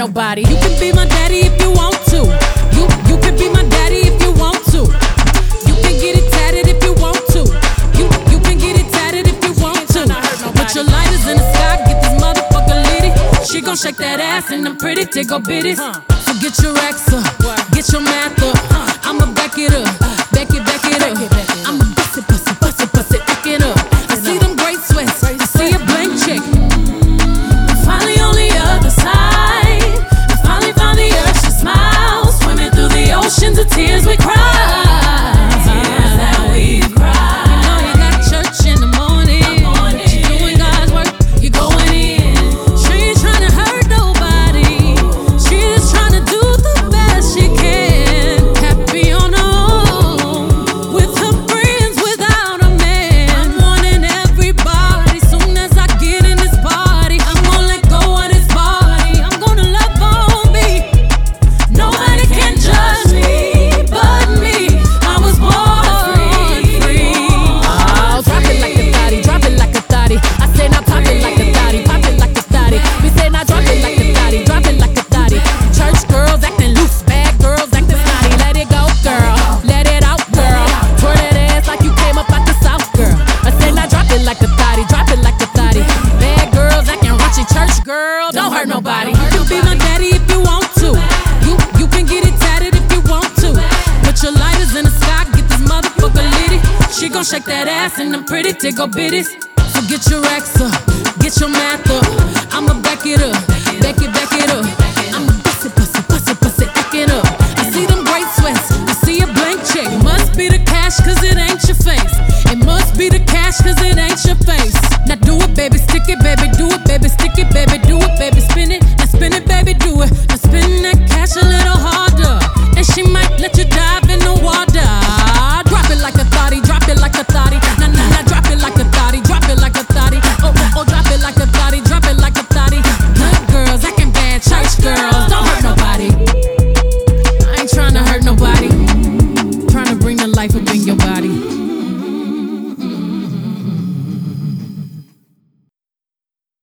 nobody. You can be my daddy if you want to. You can be my daddy if you want to. You can get it tatted if you want to. You can get it tatted if you want to. Put your lighters in the sky, get this motherfucker litty. She gon' shake that ass in them pretty tickle bitties. So get your racks up, get your math up. I'ma back it up, back it up. I'ma bust it, back it up. I see them great sweats, I see a blank check. I'm finally on the other side. I finally found the urge to smile. Swimming through the oceans of tears we cry. Tears that we cry. You know you got church in the morning. You doing God's work, you going in. She ain't tryna hurt nobody. She just tryna do the best she can. Happy on her own, with her friends, without a man. I'm wanting everybody. Soon as I get in this party, I'm gonna let go of this body. I'm gonna love on me. Nobody can judge me but me. I was born free. Oh, drop it like a thotty, drop it like a thotty. I say now pop it like a thotty, pop it like a thotty. We say now drop it like a thotty, drop it like a thotty. Church girls acting loose, bad girls acting snotty. Let it go, girl, let it out, girl. Twirl that ass like you came up out the south, girl. I say now drop it like a thotty, drop it like a thotty. Bad girls acting raunchy, church girl, don't hurt nobody. You can be my daddy if you want to. You can get it tatted if you want to. Put your lighters in the sky, get this motherfucker litty. She gon' shake that ass in them pretty tickle bitties. So get your racks up, get your math up. I'ma back it up, back it up. I'ma bust it, back it up. I see them great sweats, I see a blank check. Must be the cash cause it ain't your face. It must be the cash cause it ain't your face. Now do it baby, stick it baby,